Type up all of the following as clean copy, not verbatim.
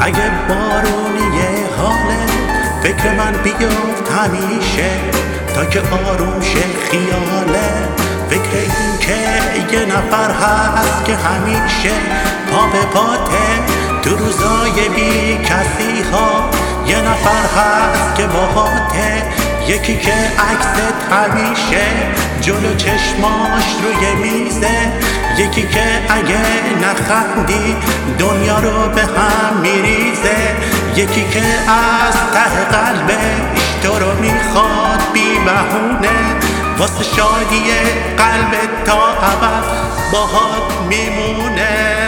اگه بارونی حاله فکر من بیفت همیشه تا که آروم شه خیاله. فکر این که یه نفر هست که همیشه پا به پاته تو روزای بی کسی ها. یه نفر هست که باهاته، یکی که عکست همیشه جلو چشماش روی میزه. یکی که اگه نخندی دنیا رو به هم میریزه. یکی که از ته قلبش تو رو میخواد بی بهونه، واسه شادی قلب تا ابد باهات میمونه.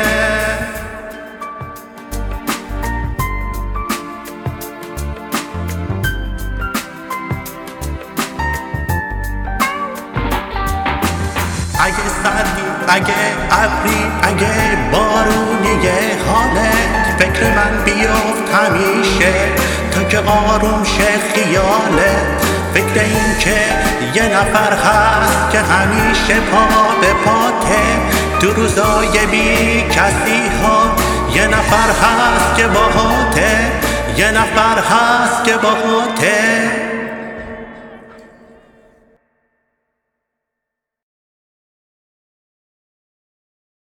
اگه سردی، اگه ابری، اگه بارونی حالت فکر من بیفت همیشه تا که آروم شه خیالت. فکر این که یه نفر هست که همیشه پا به پاته تو روزای بی کسی ها. یه نفر هست که باهاته، یه نفر هست که باهاته.